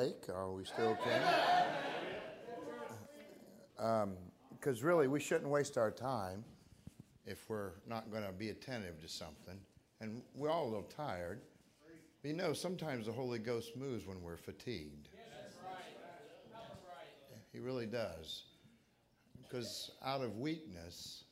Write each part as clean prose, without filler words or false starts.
awake? Are we still okay? Because really, we shouldn't waste our time if we're not going to be attentive to something. And we're all a little tired. But you know, sometimes the Holy Ghost moves when we're fatigued. He really does. Because out of weakness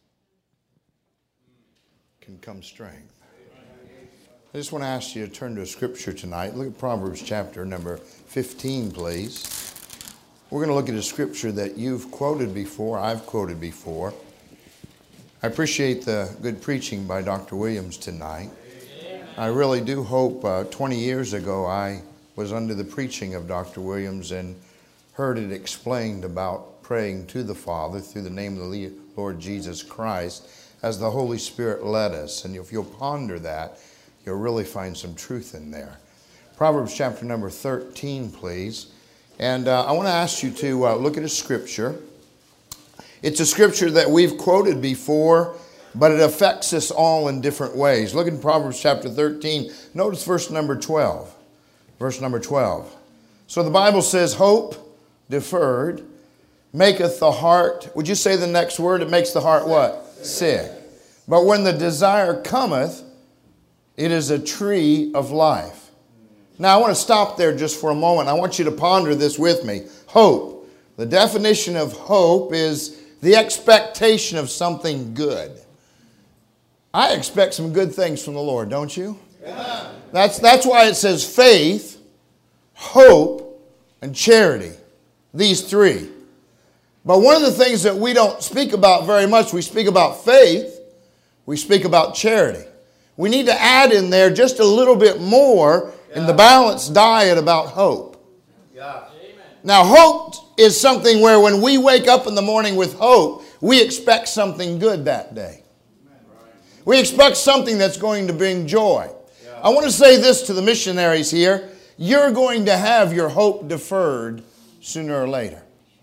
can come strength. I just want to ask you to turn to a scripture tonight. Look at Proverbs chapter number 15, please. We're going to look at a scripture that you've quoted before, I've quoted before. I appreciate the good preaching by Dr. Williams tonight. I really do hope 20 years ago I was under the preaching of Dr. Williams and heard it explained about praying to the Father through the name of the Lord Jesus Christ as the Holy Spirit led us. And if you'll ponder that, you'll really find some truth in there. Proverbs chapter number 13, please. And I want to ask you to look at a scripture. It's a scripture that we've quoted before, but it affects us all in different ways. Look in Proverbs chapter 13. Notice verse number 12. Verse number 12. So the Bible says, hope deferred maketh the heart. Would you say the next word? It makes the heart what? Sick. But when the desire cometh, it is a tree of life. Now I want to stop there just for a moment. I want you to ponder this with me. Hope. The definition of hope is the expectation of something good. I expect some good things from the Lord, don't you? Yeah. That's why it says faith, hope, and charity. These three. But one of the things that we don't speak about very much, we speak about faith, we speak about charity. We need to add in there just a little bit more in the balanced diet about hope. Yeah. Now, hope is something where when we wake up in the morning with hope, we expect something good that day. We expect something that's going to bring joy. Yeah. I want to say this to the missionaries here. You're going to have your hope deferred sooner or later.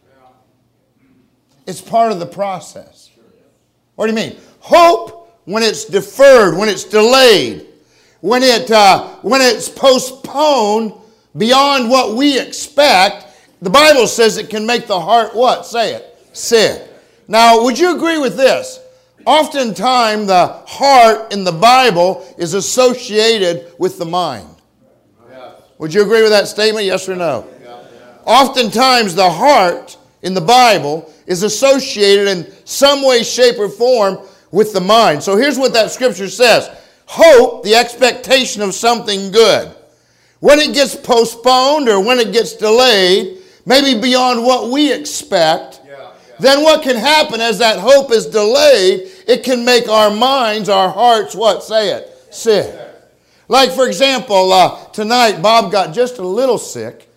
It's part of the process. What do you mean? Hope, when it's deferred, when it's delayed, when it's postponed beyond what we expect, the Bible says it can make the heart what? Say it. Sick. Now, would you agree with this? Oftentimes, the heart in the Bible is associated with the mind. Would you agree with that statement? Yes or no? Oftentimes, the heart in the Bible is associated in some way, shape, or form with the mind. So here's what that scripture says. Hope, the expectation of something good. When it gets postponed or when it gets delayed, maybe beyond what we expect, then what can happen as that hope is delayed, it can make our minds, our hearts, what? Say it. Sick. Like, for example, tonight Bob got just a little sick.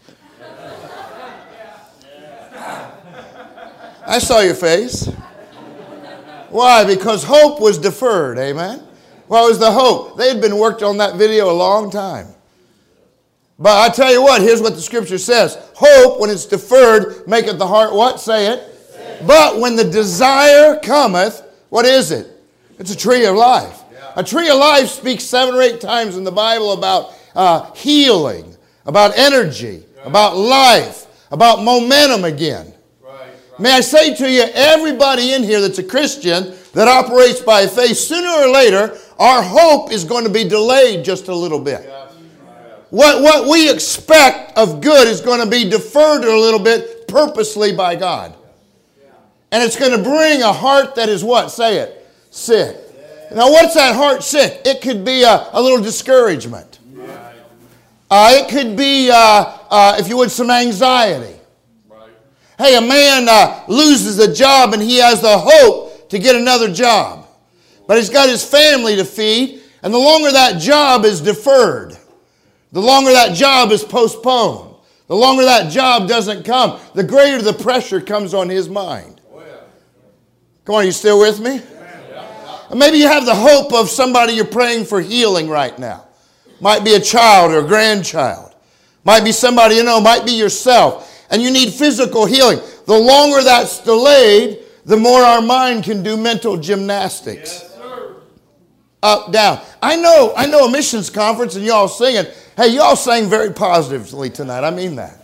I saw your face. Why? Because hope was deferred. Amen? What was the hope? They had been working on that video a long time. But I tell you what, here's what the scripture says. Hope, when it's deferred, maketh the heart what? Say it. But when the desire cometh, what is it? It's a tree of life. A tree of life speaks 7 or 8 times in the Bible about healing, about energy, about life, about momentum again. May I say to you, everybody in here that's a Christian that operates by faith, sooner or later, our hope is going to be delayed just a little bit. What we expect of good is going to be deferred a little bit purposely by God. And it's going to bring a heart that is what? Say it. Sick. Now, what's that heart sick? It could be a little discouragement. It could be, if you would, some anxiety. Hey, a man loses a job and he has the hope to get another job. But he's got his family to feed, and the longer that job is deferred, the longer that job is postponed, the longer that job doesn't come, the greater the pressure comes on his mind. Come on, are you still with me? And maybe you have the hope of somebody you're praying for healing right now. Might be a child or a grandchild. Might be somebody you know, might be yourself. And you need physical healing. The longer that's delayed, the more our mind can do mental gymnastics. Yes, sir. Up, down. I know a missions conference and y'all singing. Hey, y'all sang very positively tonight. I mean that.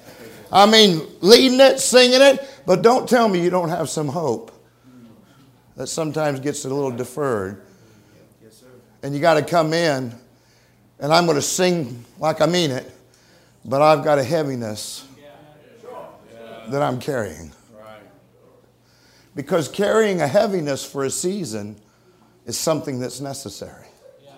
I mean, leading it, singing it, but don't tell me you don't have some hope that sometimes gets a little deferred. Yes, sir. And you got to come in, and I'm going to sing like I mean it, but I've got a heaviness that I'm carrying. Because carrying a heaviness for a season is something that's necessary.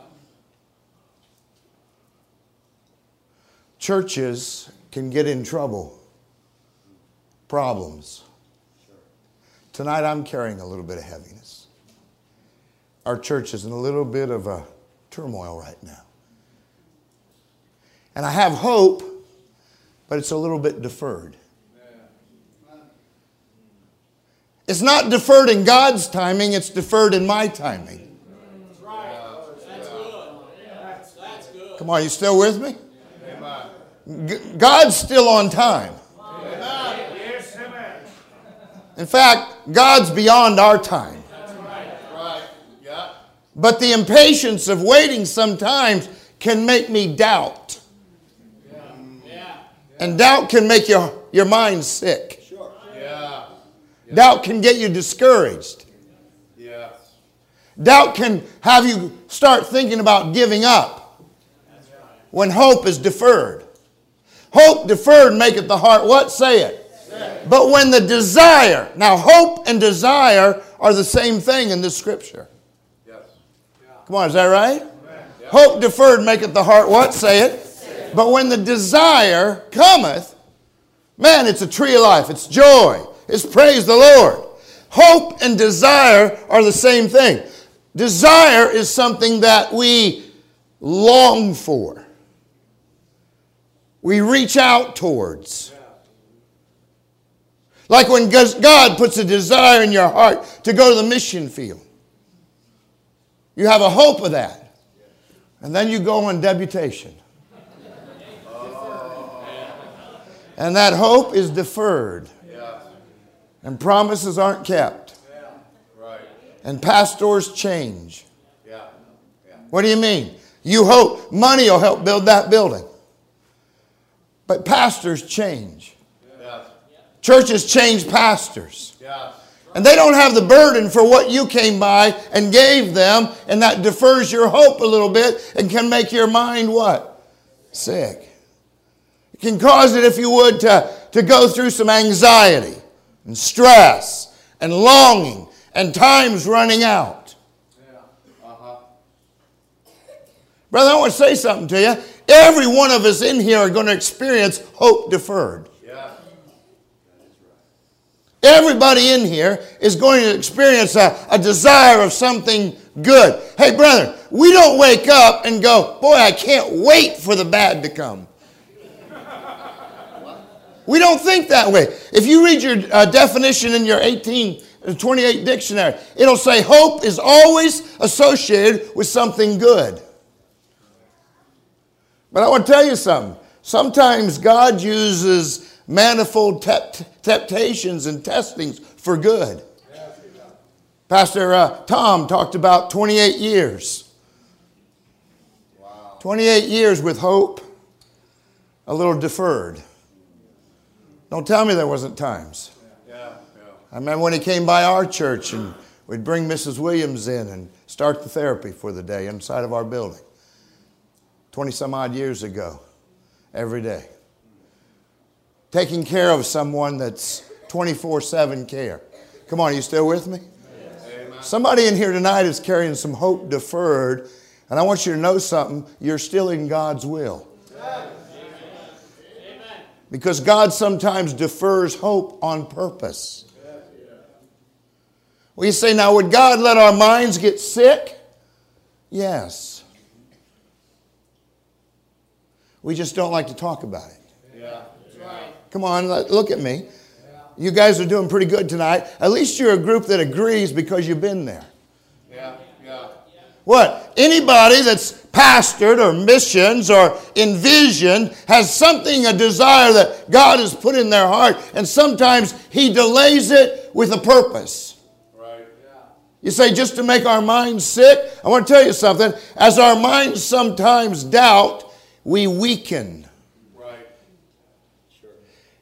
Churches can get in trouble, problems. Tonight I'm carrying a little bit of heaviness. Our church is in a little bit of a turmoil right now. And I have hope, but it's a little bit deferred. It's not deferred in God's timing, it's deferred in my timing. That's right. That's good. That's good. Come on, you still with me? God's still on time. Yes, amen. In fact, God's beyond our time. That's right. Yeah. But the impatience of waiting sometimes can make me doubt. Yeah. And doubt can make your mind sick. Sure. Yeah. Doubt can get you discouraged. Yeah. Doubt can have you start thinking about giving up when hope is deferred. Hope deferred maketh the heart what? Say it. But when the desire, now hope and desire are the same thing in this scripture. Yes. Come on, is that right? Hope deferred maketh the heart what? Say it. But when the desire cometh, man, it's a tree of life. It's joy. It's praise the Lord. Hope and desire are the same thing. Desire is something that we long for. We reach out towards. Like when God puts a desire in your heart to go to the mission field. You have a hope of that. And then you go on deputation. And that hope is deferred. And promises aren't kept. Right. And pastors change. Yeah. What do you mean? You hope money will help build that building. But pastors change. Yes. Churches change pastors. Yes. And they don't have the burden for what you came by and gave them. And that defers your hope a little bit and can make your mind what? Sick. It can cause it, if you would, to go through some anxiety and stress and longing and time's running out. Brother, I want to say something to you. Every one of us in here are going to experience hope deferred. Yeah. Everybody in here is going to experience a desire of something good. Hey, brother, we don't wake up and go, boy, I can't wait for the bad to come. We don't think that way. If you read your definition in your 1828 dictionary, it'll say hope is always associated with something good. But I want to tell you something. Sometimes God uses manifold temptations and testings for good. Pastor Tom talked about 28 years. Wow. 28 years with hope, a little deferred. Don't tell me there wasn't times. Yeah. I remember when he came by our church and we'd bring Mrs. Williams in and start the therapy for the day inside of our building. 20 some odd years ago, every day. Taking care of someone that's 24/7 care. Come on, are you still with me? Amen. Somebody in here tonight is carrying some hope deferred, and I want you to know something. You're still in God's will. Because God sometimes defers hope on purpose. Well, you say, now would God let our minds get sick? Yes. We just don't like to talk about it. Yeah. That's right. Come on, look at me. You guys are doing pretty good tonight. At least you're a group that agrees because you've been there. Yeah. Yeah. What? Anybody that's pastored or missions or in vision has something, a desire that God has put in their heart. And sometimes He delays it with a purpose. Right. You say, just to make our minds sick? I want to tell you something. As our minds sometimes doubt, we weaken. Right. Sure.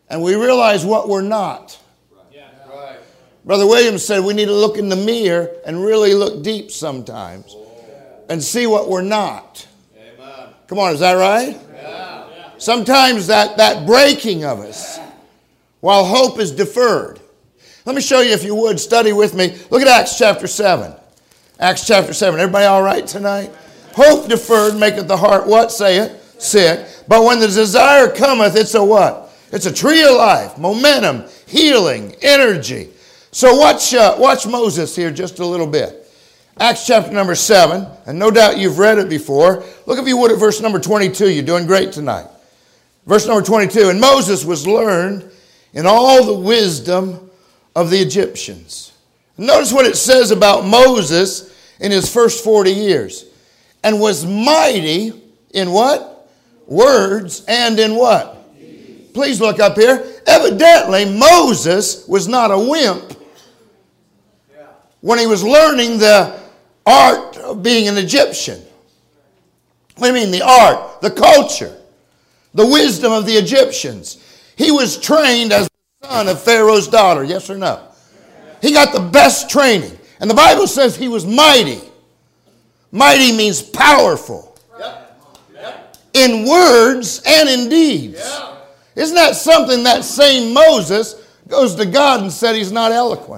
and we realize what we're not. Right. Brother Williams said we need to look in the mirror and really look deep sometimes and see what we're not. Amen. Come on, is that right? Yeah. Sometimes that breaking of us while hope is deferred. Let me show you, if you would, study with me. Look at Acts chapter 7. Acts chapter 7. Everybody all right tonight? Hope deferred maketh the heart, what? Say it. Sick. But when the desire cometh, it's a what? It's a tree of life, momentum, healing, energy. So watch Moses here just a little bit. Acts chapter number 7, and no doubt you've read it before. Look, if you would, at verse number 22. You're doing great tonight. Verse number 22. And Moses was learned in all the wisdom of the Egyptians. Notice what it says about Moses in his first 40 years. And was mighty in what? Words and in what? Please look up here. Evidently, Moses was not a wimp when he was learning the art of being an Egyptian. What do you mean? The art, the culture, the wisdom of the Egyptians. He was trained as the son of Pharaoh's daughter. Yes or no? He got the best training. And the Bible says he was mighty. Mighty means powerful. In words and in deeds. Isn't that something? That same Moses goes to God and said he's not eloquent.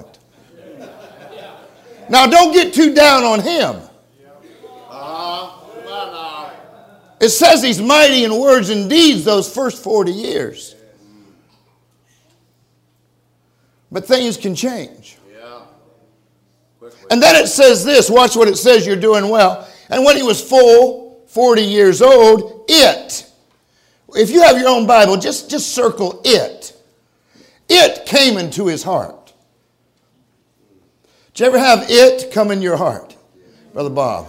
Now don't get too down on him. It says he's mighty in words and deeds those first 40 years. But things can change. And then it says this. Watch what it says. You're doing well. And when he was full 40 years old, it. If you have your own Bible, just circle it. It came into his heart. Did you ever have it come in your heart, Brother Bob?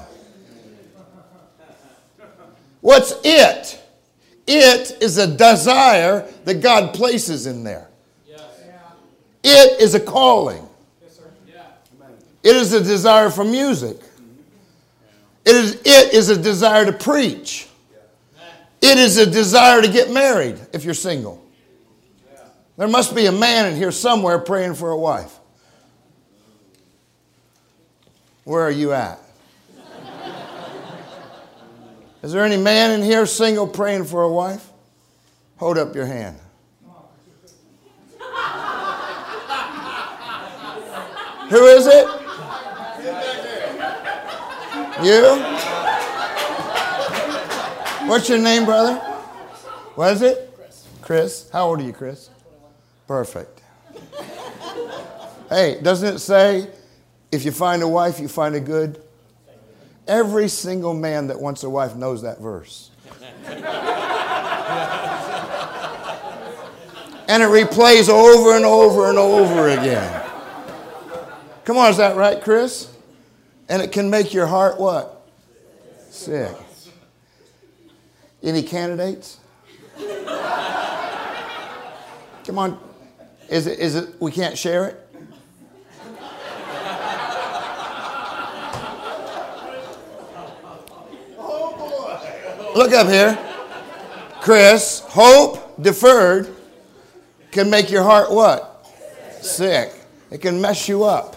What's it? It is a desire that God places in there. It is a calling. It is a desire for music. It is a desire to preach. It is a desire to get married if you're single. There must be a man in here somewhere praying for a wife. Where are you at? Is there any man in here single praying for a wife? Hold up your hand. Who is it? You? What's your name, brother? What is it? Chris. How old are you, Chris? Perfect. Hey, doesn't it say, if you find a wife, you find a good? Every single man that wants a wife knows that verse. And it replays over and over and over again. Come on, is that right, Chris? And it can make your heart what? Sick. Any candidates? Come on. Is it we can't share it? Look up here. Chris, hope deferred can make your heart what? Sick. It can mess you up.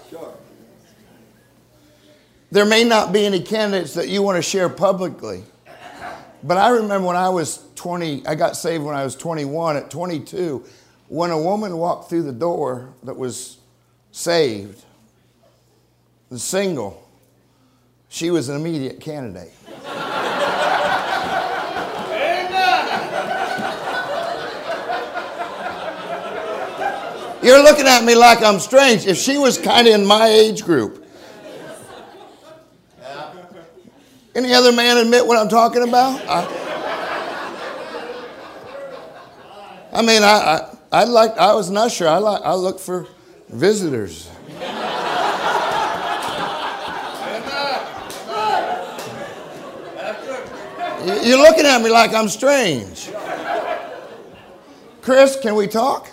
There may not be any candidates that you want to share publicly. But I remember when I was 20, I got saved when I was 21. At 22, when a woman walked through the door that was saved and single, she was an immediate candidate. You're looking at me like I'm strange. If she was kind of in my age group. Any other man admit what I'm talking about? I was an usher. I look for visitors. You're looking at me like I'm strange. Chris, can we talk?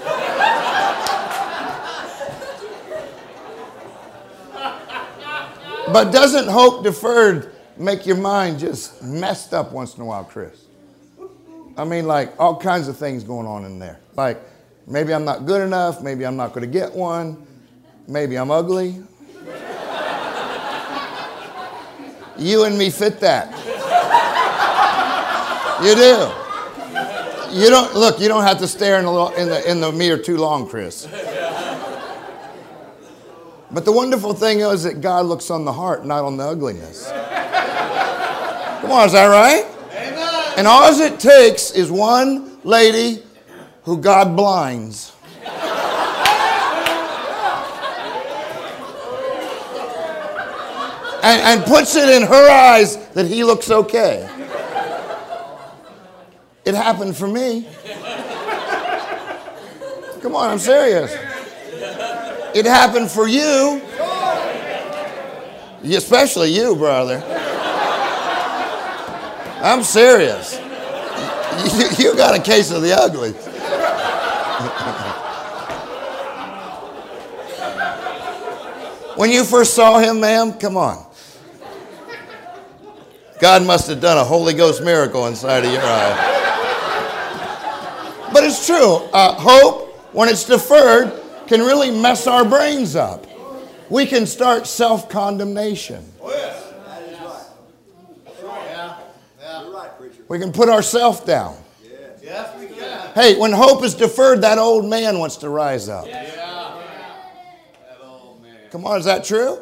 But doesn't hope deferred make your mind just messed up once in a while, Chris? I mean, like all kinds of things going on in there. Like maybe I'm not good enough. Maybe I'm not going to get one. Maybe I'm ugly. You and me fit that. You do. You don't look. You don't have to stare in the mirror too long, Chris. But the wonderful thing is that God looks on the heart, not on the ugliness. Come on, is that right? Amen. And all it takes is one lady who God blinds. And puts it in her eyes that he looks okay. It happened for me. Come on, I'm serious. It happened for you. Especially you, brother. I'm serious. You got a case of the ugly. When you first saw him, ma'am, come on. God must have done a Holy Ghost miracle inside of your eye. But it's true. Hope, when it's deferred, can really mess our brains up. We can start self-condemnation. Oh, yes. That is right. Yeah. You're right, preacher. We can put ourselves down. Yes, we can. Hey, when hope is deferred, that old man wants to rise up. Yeah. That old man. Come on, is that true?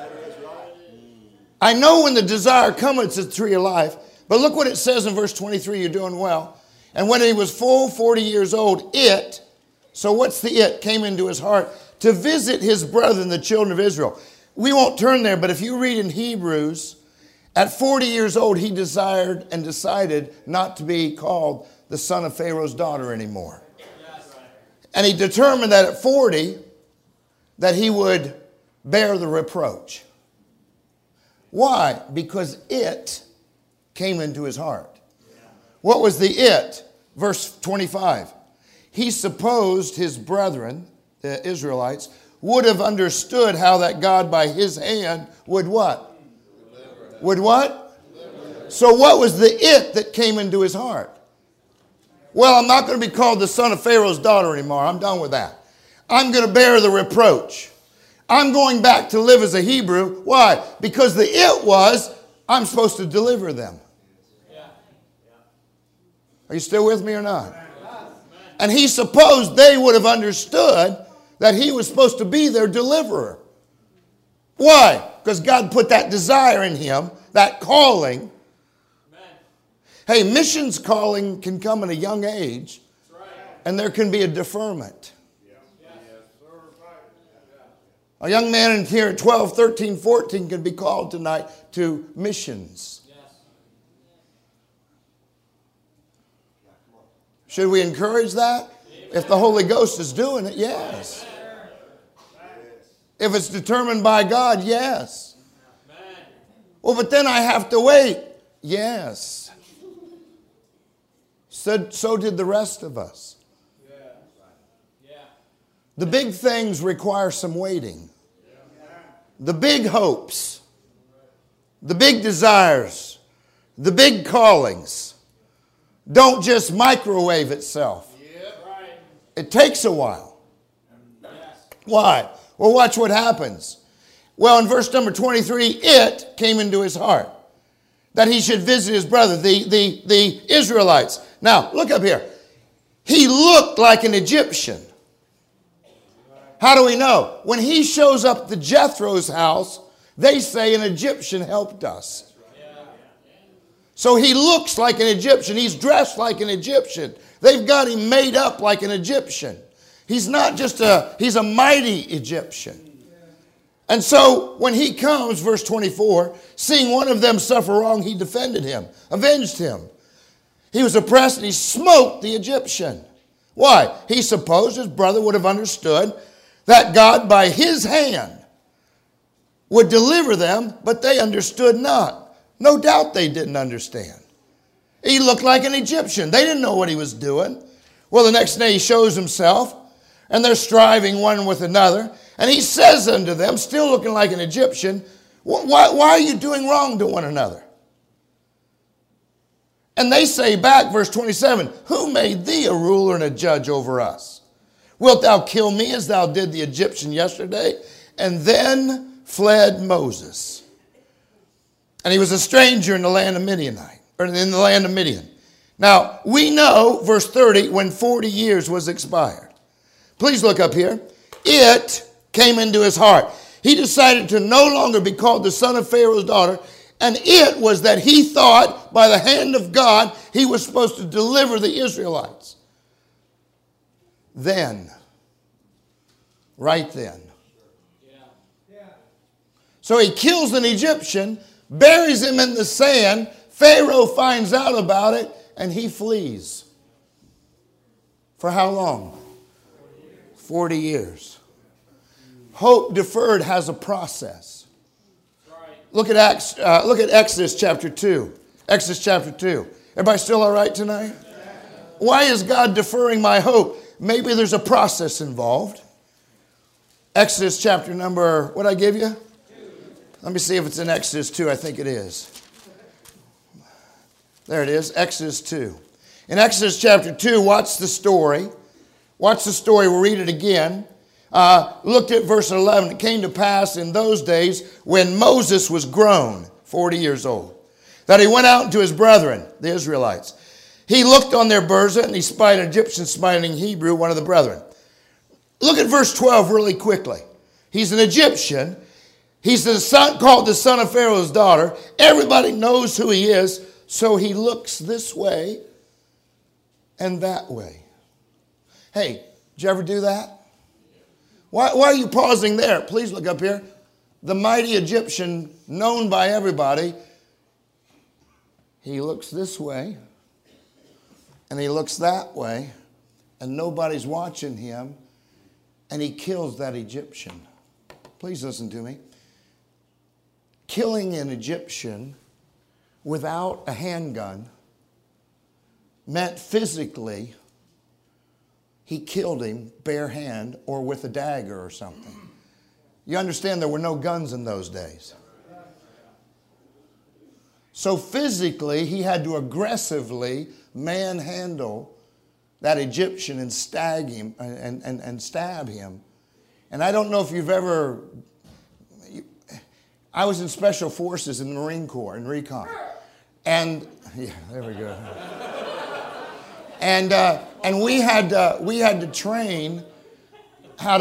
I know when the desire cometh, it's the tree of life. But look what it says in verse 23. You're doing well. And when he was full 40 years old, it, so what's the it, came into his heart to visit his brethren, the children of Israel. We won't turn there, but if you read in Hebrews, at 40 years old, he desired and decided not to be called the son of Pharaoh's daughter anymore. And he determined that at 40, that he would bear the reproach. Why? Because it came into his heart. What was the it? Verse 25. He supposed his brethren, the Israelites, would have understood how that God by his hand would what? Would what? So what was the it that came into his heart? Well, I'm not going to be called the son of Pharaoh's daughter anymore. I'm done with that. I'm going to bear the reproach. I'm going back to live as a Hebrew. Why? Because the it was, I'm supposed to deliver them. Are you still with me or not? And he supposed they would have understood that he was supposed to be their deliverer. Why? Because God put that desire in him, that calling. Hey, missions calling can come at a young age, and there can be a deferment. A young man in here at 12, 13, 14 can be called tonight to missions. Should we encourage that? If the Holy Ghost is doing it, yes. If it's determined by God, yes. Well, but then I have to wait. Yes. So did the rest of us. The big things require some waiting. The big hopes, the big desires, the big callings don't just microwave itself. It takes a while. Why? Well, watch what happens. Well, in verse number 23, it came into his heart that he should visit his brother, the Israelites. Now, look up here. He looked like an Egyptian. How do we know? When he shows up to Jethro's house, they say an Egyptian helped us. So he looks like an Egyptian. He's dressed like an Egyptian. They've got him made up like an Egyptian. He's not just he's a mighty Egyptian. And so when he comes, verse 24, seeing one of them suffer wrong, he defended him, avenged him. He was oppressed and he smote the Egyptian. Why? He supposed his brother would have understood that God by his hand would deliver them, but they understood not. No doubt they didn't understand. He looked like an Egyptian. They didn't know what he was doing. Well, the next day he shows himself, and they're striving one with another. And he says unto them, still looking like an Egyptian, why are you doing wrong to one another? And they say back, verse 27, who made thee a ruler and a judge over us? Wilt thou kill me as thou did the Egyptian yesterday? And then fled Moses. And he was a stranger in the land of Midianite, or in the land of Midian. Now, we know, verse 30, when 40 years was expired. Please look up here. It came into his heart. He decided to no longer be called the son of Pharaoh's daughter. And it was that he thought by the hand of God he was supposed to deliver the Israelites. Then, right then. So he kills an Egyptian, buries him in the sand. Pharaoh finds out about it, and he flees. For how long? 40 years. Hope deferred has a process. Look at Exodus chapter 2. Exodus chapter 2. Everybody still all right tonight? Why is God deferring my hope? Maybe there's a process involved. Exodus chapter number, what I give you? Let me see if it's in Exodus 2. I think it is. There it is, Exodus 2. In Exodus chapter 2, watch the story. Watch the story. We'll read it again. Looked at verse 11. It came to pass in those days when Moses was grown, 40 years old, that he went out to his brethren, the Israelites. He looked on their bourse and he spied an Egyptian smiting Hebrew, one of the brethren. Look at verse 12 really quickly. He's an Egyptian. He's the son, called the son of Pharaoh's daughter. Everybody knows who he is. So he looks this way and that way. Hey, did you ever do that? Why are you pausing there? Please look up here. The mighty Egyptian, known by everybody. He looks this way and he looks that way and nobody's watching him and he kills that Egyptian. Please listen to me. Killing an Egyptian without a handgun meant physically he killed him bare hand or with a dagger or something. You understand there were no guns in those days. So physically he had to aggressively manhandle that Egyptian and stab him and stab him. And I don't know if you've ever... I was in Special Forces in the Marine Corps, in recon. And, yeah, there we go. And we had to train how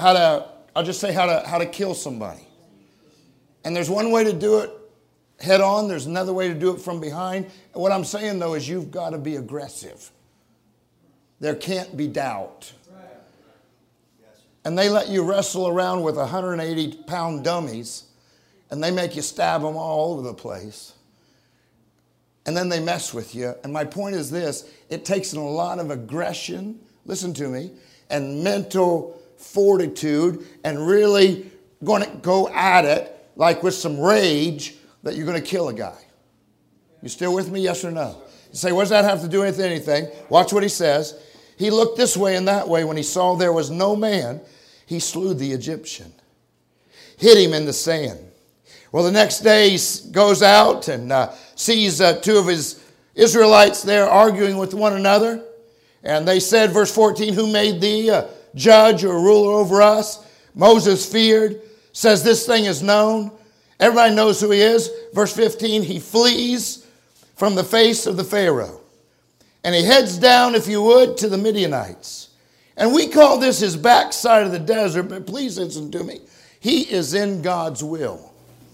to kill somebody. And there's one way to do it head on. There's another way to do it from behind. And what I'm saying, though, is you've got to be aggressive. There can't be doubt. And they let you wrestle around with 180-pound dummies, and they make you stab them all over the place. And then they mess with you. And my point is this. It takes a lot of aggression, listen to me, and mental fortitude, and really going to go at it like with some rage that you're going to kill a guy. You still with me, yes or no? You say, what does that have to do with anything? Watch what he says. He looked this way and that way. When he saw there was no man, he slew the Egyptian, hid him in the sand. Well, the next day he goes out and sees two of his Israelites there arguing with one another. And they said, verse 14, who made thee a judge or a ruler over us? Moses feared, says this thing is known. Everybody knows who he is. Verse 15, he flees from the face of the Pharaoh. And he heads down, if you would, to the Midianites. And we call this his backside of the desert, but please listen to me. He is in God's will.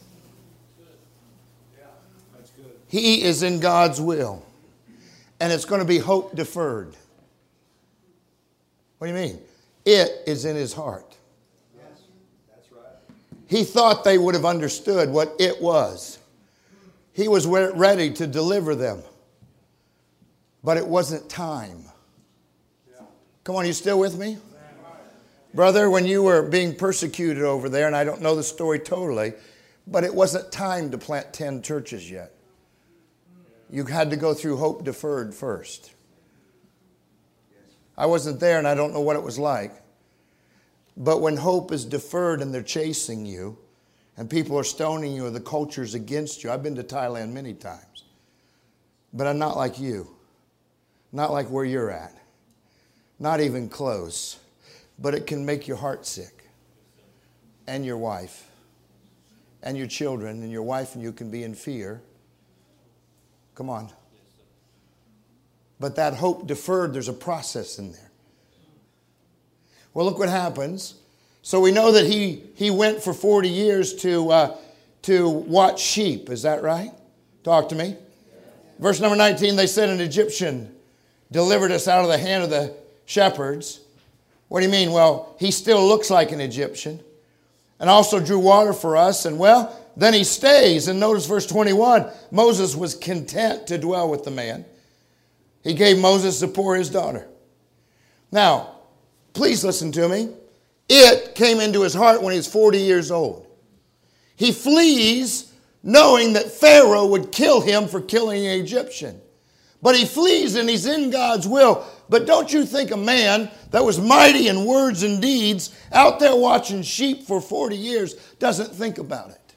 He is in God's will. And it's going to be hope deferred. What do you mean? It is in his heart. Yes, that's right. He thought they would have understood what it was. He was ready to deliver them. But it wasn't time. Come on, you still with me? Brother, when you were being persecuted over there, and I don't know the story totally, but it wasn't time to plant 10 churches yet. You had to go through hope deferred first. I wasn't there and I don't know what it was like. But when hope is deferred and they're chasing you and people are stoning you or the culture's against you. I've been to Thailand many times. But I'm not like you. Not like where you're at. Not even close. But it can make your heart sick. And your wife. And your children. And your wife and you can be in fear. Come on. But that hope deferred, there's a process in there. Well, look what happens. So we know that he went for 40 years to watch sheep. Is that right? Talk to me. Verse number 19, they said an Egyptian delivered us out of the hand of the shepherds. What do you mean? Well, he still looks like an Egyptian. And also drew water for us. And well, then he stays. And notice verse 21, Moses was content to dwell with the man. He gave Moses Zipporah his daughter. Now, please listen to me. It came into his heart when he was 40 years old. He flees knowing that Pharaoh would kill him for killing an Egyptian. But he flees and he's in God's will. But don't you think a man that was mighty in words and deeds out there watching sheep for 40 years doesn't think about it?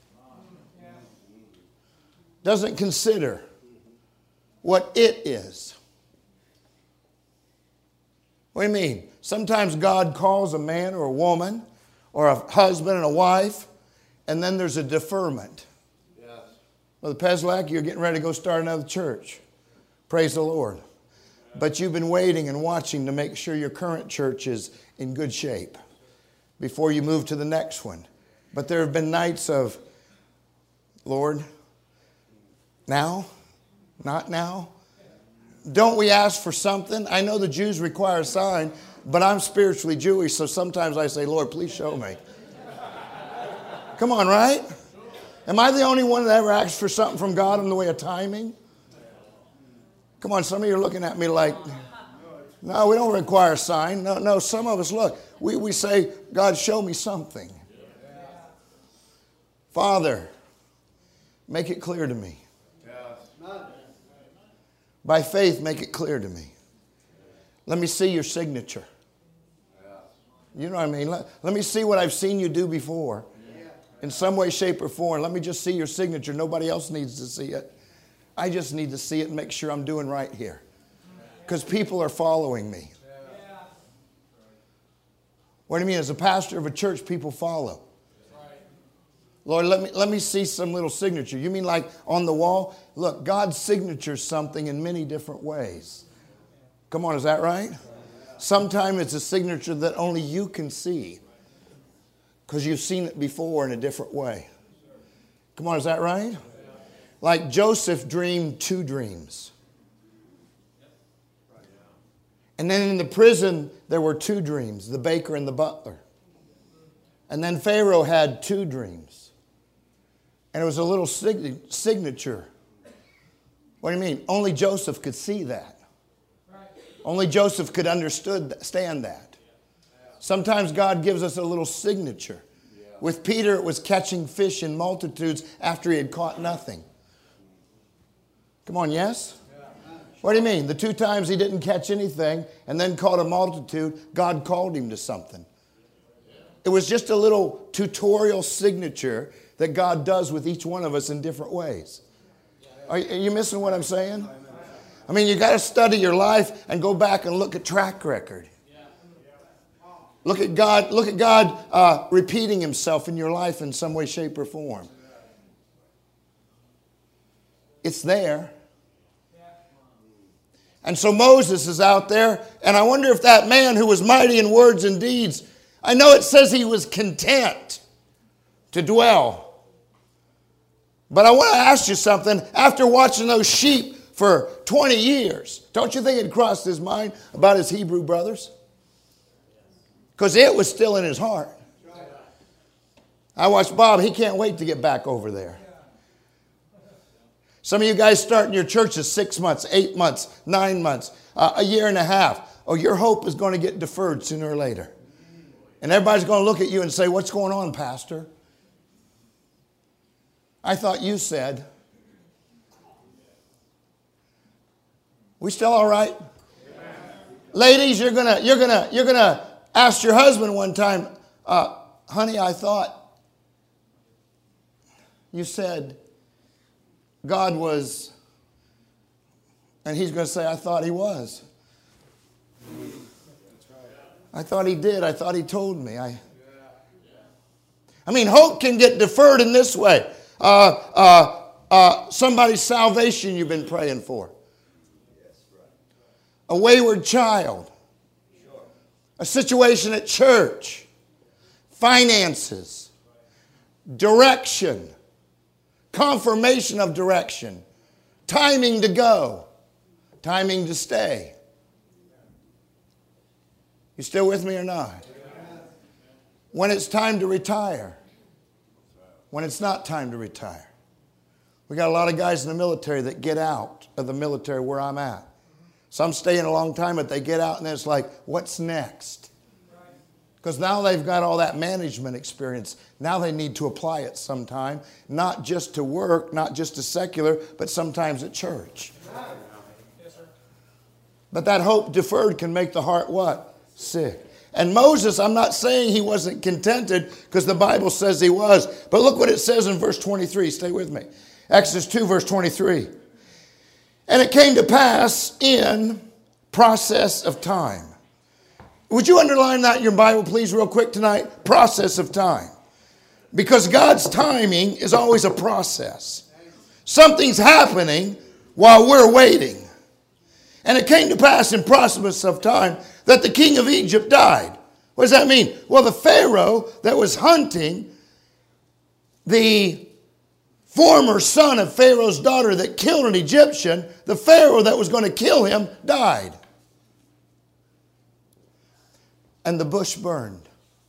Doesn't consider what it is. What do you mean? Sometimes God calls a man or a woman or a husband and a wife, and then there's a deferment. Yes. Brother Peslak, you're getting ready to go start another church. Praise the Lord. But you've been waiting and watching to make sure your current church is in good shape before you move to the next one. But there have been nights of, Lord, now? Not now? Don't we ask for something? I know the Jews require a sign, but I'm spiritually Jewish, so sometimes I say, Lord, please show me. Come on, right? Am I the only one that ever asks for something from God in the way of timing? Come on, some of you are looking at me like, no, we don't require a sign. No, some of us, look, we say, God, show me something. Father, make it clear to me. By faith, make it clear to me. Let me see your signature. You know what I mean? Let me see what I've seen you do before. In some way, shape, or form. Let me just see your signature. Nobody else needs to see it. I just need to see it and make sure I'm doing right here. Because people are following me. What do you mean? As a pastor of a church, people follow. Lord, let me see some little signature. You mean like on the wall? Look, God's signature is something in many different ways. Come on, is that right? Sometimes it's a signature that only you can see because you've seen it before in a different way. Come on, is that right? Like Joseph dreamed 2 dreams. And then in the prison, there were 2 dreams, the baker and the butler. And then Pharaoh had 2 dreams. And it was a little signature. What do you mean? Only Joseph could see that. Only Joseph could understand that. Sometimes God gives us a little signature. With Peter, it was catching fish in multitudes after he had caught nothing. Come on, yes? What do you mean? The 2 times he didn't catch anything and then caught a multitude, God called him to something. It was just a little tutorial signature that God does with each one of us in different ways. Are you missing what I'm saying? I mean, you got to study your life and go back and look at track record. Look at God repeating himself in your life in some way, shape, or form. It's there. And so Moses is out there, and I wonder if that man who was mighty in words and deeds, I know it says he was content to dwell. But I want to ask you something. After watching those sheep for 20 years, don't you think it crossed his mind about his Hebrew brothers? Because it was still in his heart. I watched Bob. He can't wait to get back over there. Some of you guys starting your churches 6 months, 8 months, 9 months, a year and a half. Oh, your hope is going to get deferred sooner or later. And everybody's going to look at you and say, what's going on, Pastor? I thought you said. We still all right? Ladies, you're gonna ask your husband one time, honey, I thought you said God was And he's going to say, I thought he was. I thought he did. I thought he told me. I mean, hope can get deferred in this way. Somebody's salvation you've been praying for. A wayward child. A situation at church. Finances. Direction. Confirmation of direction. Timing to go. Timing to stay. You still with me or not? When it's time to retire. When it's not time to retire. We got a lot of guys in the military that get out of the military where I'm at. Some stay in a long time, but they get out and then it's like, what's next? Because now they've got all that management experience. Now they need to apply it sometime, not just to work, not just to secular, but sometimes at church. But that hope deferred can make the heart what? Sick. And Moses, I'm not saying he wasn't contented because the Bible says he was. But look what it says in verse 23. Stay with me. Exodus 2, verse 23. And it came to pass in process of time. Would you underline that in your Bible, please, real quick tonight? Process of time. Because God's timing is always a process. Something's happening while we're waiting. And it came to pass in process of time that the king of Egypt died. What does that mean? Well, the Pharaoh that was hunting the former son of Pharaoh's daughter that killed an Egyptian, the Pharaoh that was going to kill him died. And the bush burned.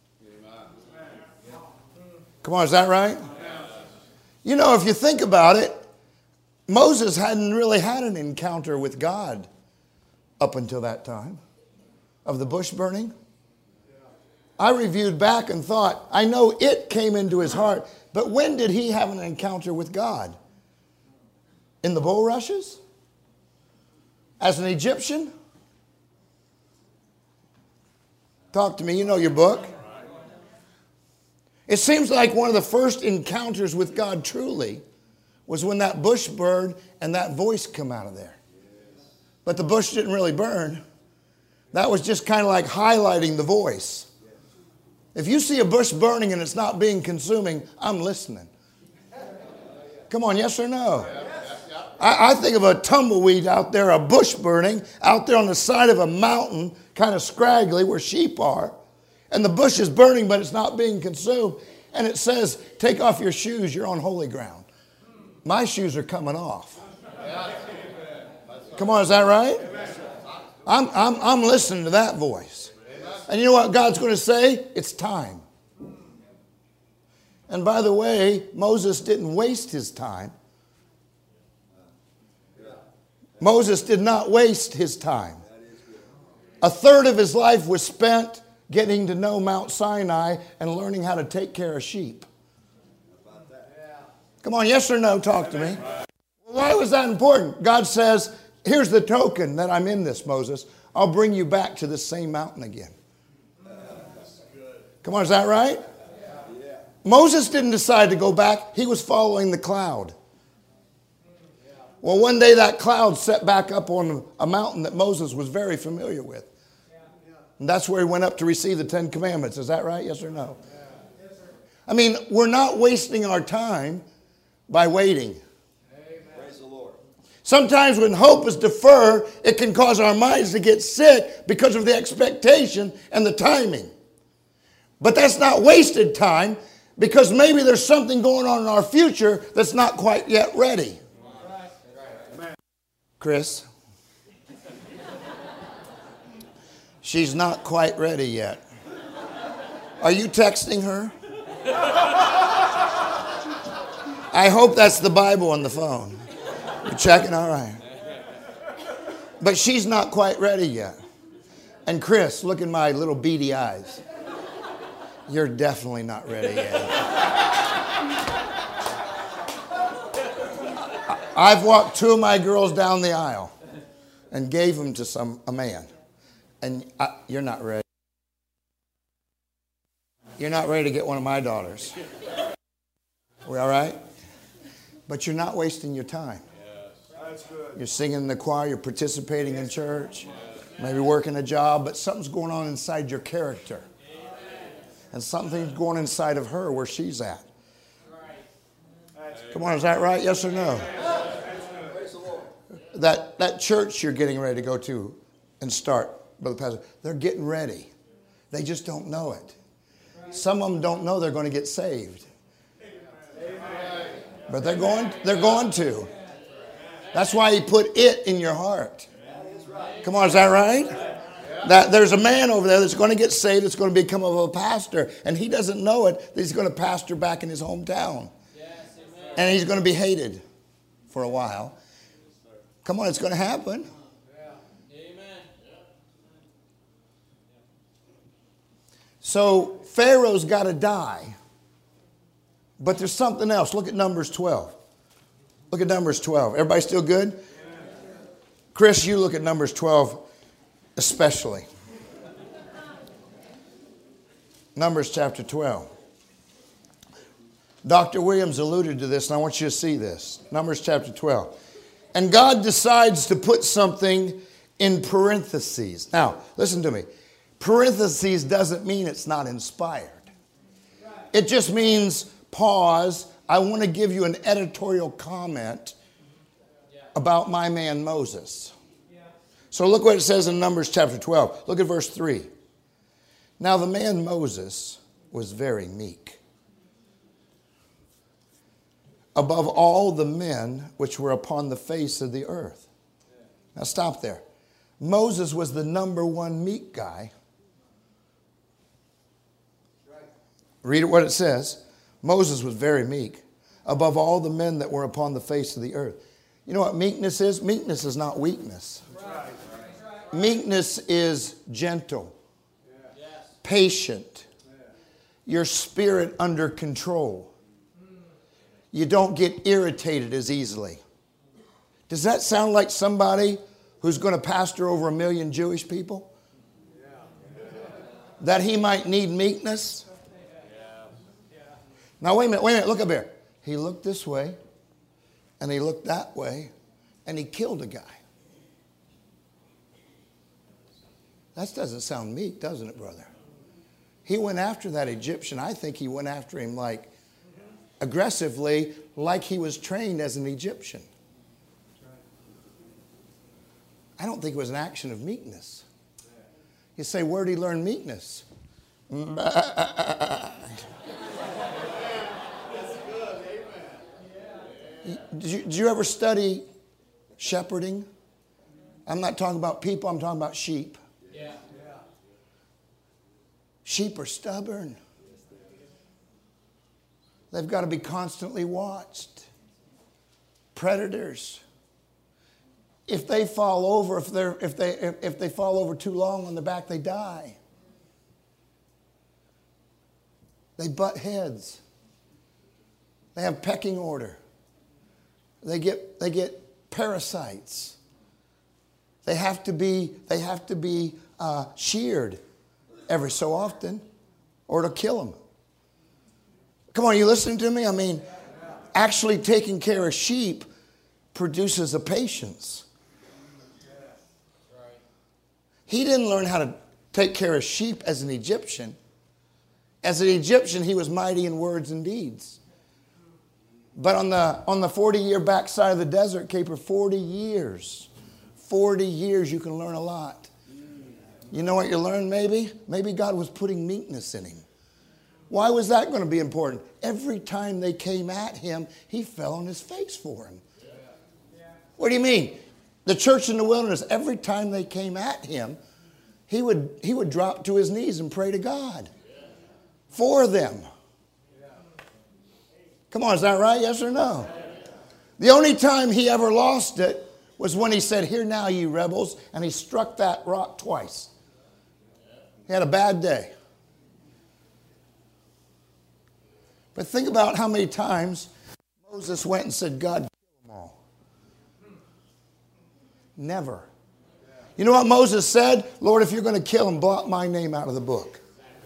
Come on, is that right? You know, if you think about it, Moses hadn't really had an encounter with God up until that time of the bush burning. I reviewed back and thought, I know it came into his heart, but when did he have an encounter with God? In the bulrushes? As an Egyptian? Talk to me, you know your book. It seems like one of the first encounters with God truly was when that bush burned and that voice come out of there. But the bush didn't really burn. That was just kind of like highlighting the voice. If you see a bush burning and it's not being consuming, I'm listening. Come on, yes or no? I think of a tumbleweed out there, a bush burning, out there on the side of a mountain, kind of scraggly where sheep are. And the bush is burning, but it's not being consumed. And it says, take off your shoes, you're on holy ground. My shoes are coming off. Come on, is that right? I'm listening to that voice. And you know what God's going to say? It's time. And by the way, Moses didn't waste his time. Moses did not waste his time. A third of his life was spent getting to know Mount Sinai and learning how to take care of sheep. Come on, yes or no, talk to me. Why was that important? God says, here's the token that I'm in this, Moses. I'll bring you back to this same mountain again. Come on, is that right? Moses didn't decide to go back. He was following the cloud. Well, one day that cloud set back up on a mountain that Moses was very familiar with. And that's where he went up to receive the 10 Commandments. Is that right? Yes or no? I mean, we're not wasting our time by waiting. Praise the Lord. Sometimes when hope is deferred, it can cause our minds to get sick because of the expectation and the timing. But that's not wasted time because maybe there's something going on in our future that's not quite yet ready. Chris, she's not quite ready yet. Are you texting her? I hope that's the Bible on the phone. You're checking? All right. But she's not quite ready yet. And Chris, look in my little beady eyes. You're definitely not ready yet. I've walked 2 of my girls down the aisle and gave them to a man. And you're not ready. You're not ready to get one of my daughters. We all right? But you're not wasting your time. You're singing in the choir, you're participating in church, maybe working a job, but something's going on inside your character. And something's going inside of her where she's at. Come on, is that right? Yes or no? That church you're getting ready to go to and start, Brother Pastor, they're getting ready. They just don't know it. Some of them don't know they're going to get saved. But they're going to. That's why he put it in your heart. Come on, is that right? That there's a man over there that's going to get saved, that's going to become a pastor, and he doesn't know it, that he's going to pastor back in his hometown. And he's going to be hated for a while. Come on, it's going to happen. So Pharaoh's got to die. But there's something else. Look at Numbers 12. Look at Numbers 12. Everybody still good? Chris, you look at Numbers 12 especially. Numbers chapter 12. Dr. Williams alluded to this, and I want you to see this. Numbers chapter 12. And God decides to put something in parentheses. Now, listen to me. Parentheses doesn't mean it's not inspired. It just means pause. I want to give you an editorial comment about my man Moses. So look what it says in Numbers chapter 12. Look at verse 3. Now the man Moses was very meek, above all the men which were upon the face of the earth. Now stop there. Moses was the number one meek guy. Read what it says. Moses was very meek, above all the men that were upon the face of the earth. You know what meekness is? Meekness is not weakness. Meekness is gentle, patient, your spirit under control. You don't get irritated as easily. Does that sound like somebody who's going to pastor over 1 million Jewish people? That he might need meekness? Now, wait a minute, look up here. He looked this way, and he looked that way, and he killed a guy. That doesn't sound meek, doesn't it, brother? He went after that Egyptian. I think he went after him like aggressively, like he was trained as an Egyptian. I don't think it was an action of meekness. You say, where did he learn meekness? Did you ever study shepherding? I'm not talking about people, I'm talking about sheep. Sheep are stubborn. They've got to be constantly watched. Predators. If they fall over, if they fall over too long on the back, they die. They butt heads. They have pecking order. They get parasites. They have to be sheared every so often, or it'll kill them. Come on, you listening to me? I mean, actually taking care of sheep produces a patience. He didn't learn how to take care of sheep as an Egyptian. As an Egyptian, he was mighty in words and deeds. But on the 40-year backside of the desert, Caper, 40 years, you can learn a lot. You know what you learned maybe? Maybe God was putting meekness in him. Why was that going to be important? Every time they came at him, he fell on his face for him. What do you mean? The church in the wilderness, every time they came at him, he would drop to his knees and pray to God for them. Come on, is that right? Yes or no? The only time he ever lost it was when he said, "Hear now, you rebels," and he struck that rock twice. He had a bad day. But think about how many times Moses went and said, "God, kill them all." Never. You know what Moses said? "Lord, if you're going to kill them, blot my name out of the book."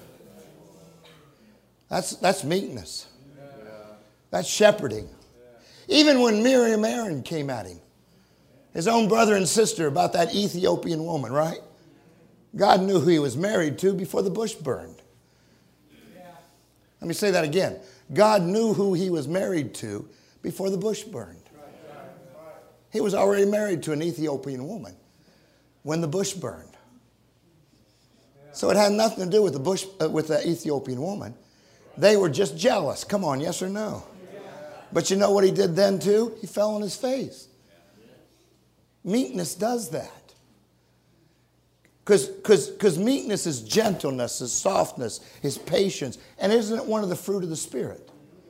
That's meekness. That's shepherding. Even when Miriam and Aaron came at him, His own brother and sister about that Ethiopian woman, right? God knew who he was married to before the bush burned. Let me say that again. God knew who he was married to before the bush burned. He was already married to an Ethiopian woman when the bush burned. So it had nothing to do with the Ethiopian woman. They were just jealous. Come on, yes or no? But you know what he did then too? He fell on his face. Meekness does that. Because meekness is gentleness, is softness, is patience. And isn't it one of the fruit of the Spirit?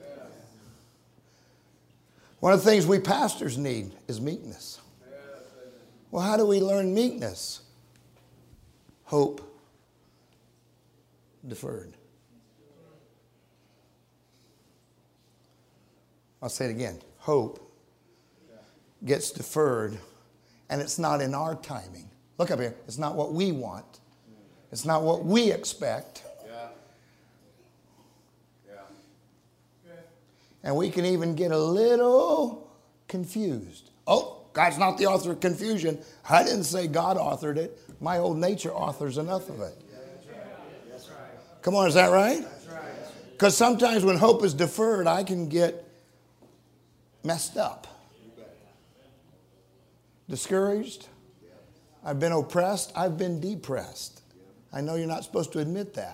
One of the things we pastors need is meekness. Well, how do we learn meekness? Hope deferred. I'll say it again. Hope gets deferred, and it's not in our timing. Look up here. It's not what we want. It's not what we expect. And we can even get a little confused. Oh, God's not the author of confusion. I didn't say God authored it. My old nature authors enough of it. Come on, is that right? Because sometimes when hope is deferred, I can get messed up. Discouraged. I've been oppressed. I've been depressed. I know you're not supposed to admit that.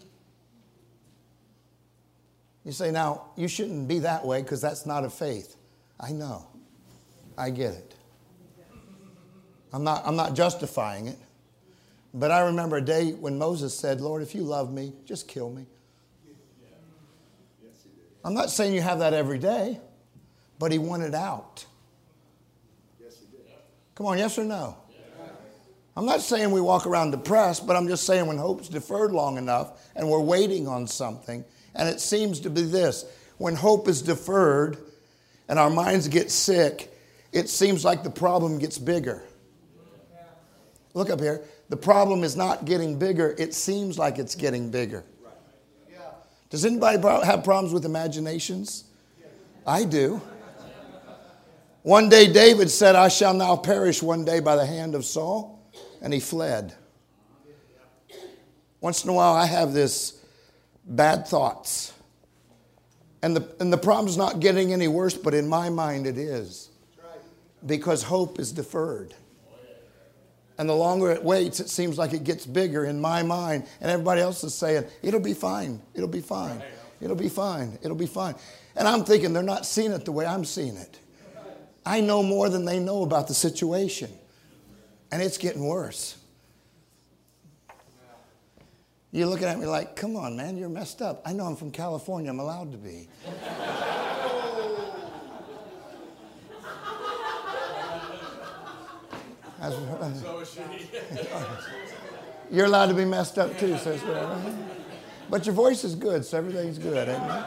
You say, now, you shouldn't be that way because that's not of faith. I know. I get it. I'm not justifying it. But I remember a day when Moses said, Lord, if you love me, just kill me. I'm not saying you have that every day, but he wanted out. Come on, yes or no? I'm not saying we walk around depressed, but I'm just saying when hope's deferred long enough and we're waiting on something, and it seems to be this. When hope is deferred and our minds get sick, it seems like the problem gets bigger. Look up here. The problem is not getting bigger. It seems like it's getting bigger. Does anybody have problems with imaginations? I do. One day David said, I shall now perish one day by the hand of Saul. And he fled. Once in a while I have this bad thoughts. And the problem's not getting any worse, but in my mind it is. Because hope is deferred. And the longer it waits, it seems like it gets bigger in my mind. And everybody else is saying, it'll be fine. It'll be fine. It'll be fine. It'll be fine. And I'm thinking they're not seeing it the way I'm seeing it. I know more than they know about the situation. And it's getting worse. You're looking at me like, come on, man, you're messed up. I know I'm from California. I'm allowed to be. So is she. You're allowed to be messed up too, sister. But your voice is good, so everything's good, ain't it?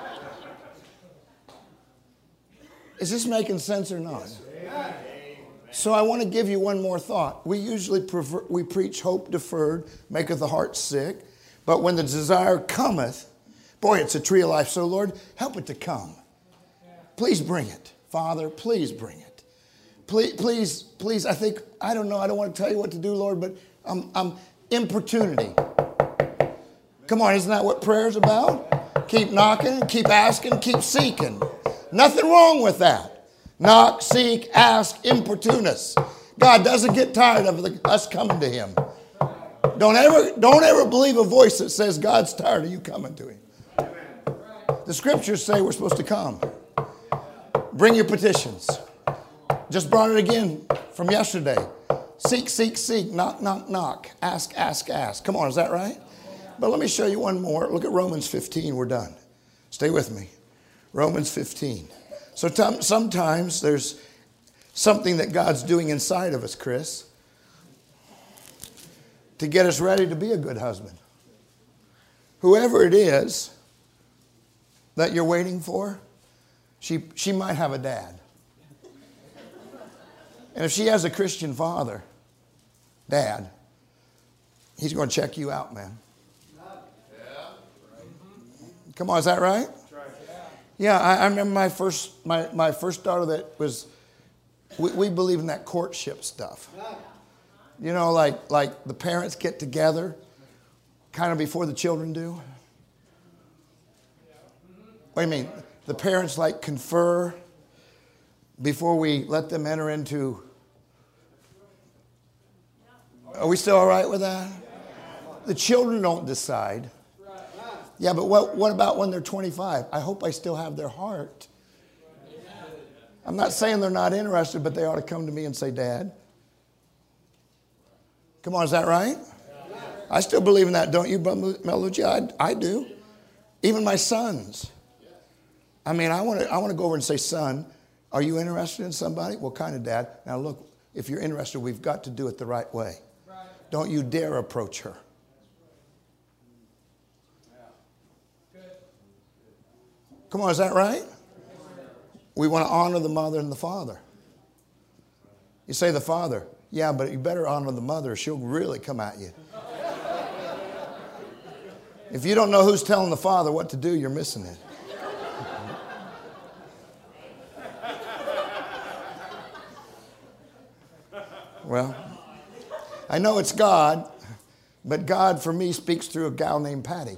Is this making sense or not? So I want to give you one more thought. We usually preach hope deferred, maketh the heart sick. But when the desire cometh, boy, it's a tree of life. So Lord, help it to come. Please bring it. Father, please bring it. Please, I don't know, I don't want to tell you what to do, Lord, but importunity. Come on, isn't that what prayer's about? Keep knocking, keep asking, keep seeking. Nothing wrong with that. Knock, seek, ask, importunus. God doesn't get tired of us coming to him. Don't ever believe a voice that says God's tired of you coming to him. The scriptures say we're supposed to come. Bring your petitions. Just brought it again from yesterday. Seek, seek, seek. Knock, knock, knock. Ask, ask, ask. Come on, is that right? But let me show you one more. Look at Romans 15. We're done. Stay with me. Romans 15. So sometimes there's something that God's doing inside of us, Chris, to get us ready to be a good husband. Whoever it is that you're waiting for, she might have a dad. And if she has a Christian father, dad, he's going to check you out, man. Come on, is that right? Yeah, I remember my first daughter that was We believe in that courtship stuff. You know, like the parents get together kind of before the children do. What do you mean? The parents like confer before we let them enter into. Are we still all right with that? The children don't decide. Yeah, but what about when they're 25? I hope I still have their heart. I'm not saying they're not interested, but they ought to come to me and say, Dad. Come on, is that right? I still believe in that, don't you, Melucci? I do. Even my sons. I mean, I want to go over and say, son, are you interested in somebody? What kind of, Dad? Now look, if you're interested, we've got to do it the right way. Don't you dare approach her. Come on, is that right? We want to honor the mother and the father. You say the father. Yeah, but you better honor the mother. She'll really come at you. If you don't know who's telling the father what to do, you're missing it. Well, I know it's God, but God for me speaks through a gal named Patty.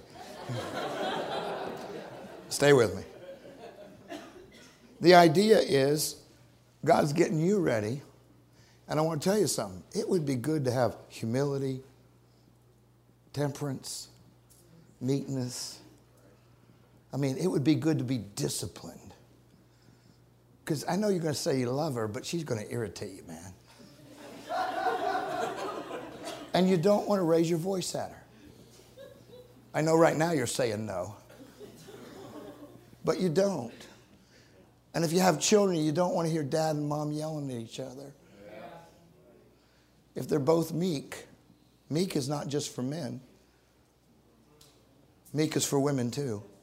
Stay with me. The idea is God's getting you ready. And I want to tell you something. It would be good to have humility, temperance, meekness. I mean, it would be good to be disciplined. Because I know you're going to say you love her, but she's going to irritate you, man. And you don't want to raise your voice at her. I know right now you're saying no. But you don't. And if you have children, you don't want to hear dad and mom yelling at each other. Yeah. If they're both meek, meek is not just for men. Meek is for women too.